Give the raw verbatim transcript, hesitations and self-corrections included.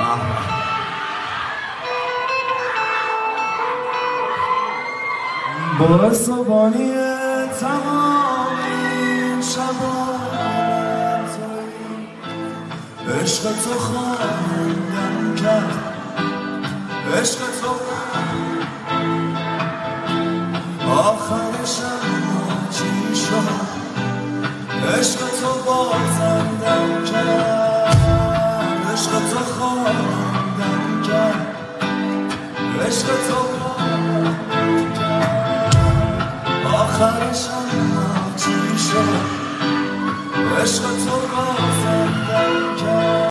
با صبانی تمام این شبان توی عشق تو خواندم کرد عشق تو آخرشم چی شد عشق تو بازندم کرد عشق تو خواندم کرد عشق تو بازندم کرد آخرشم چی شد عشق تو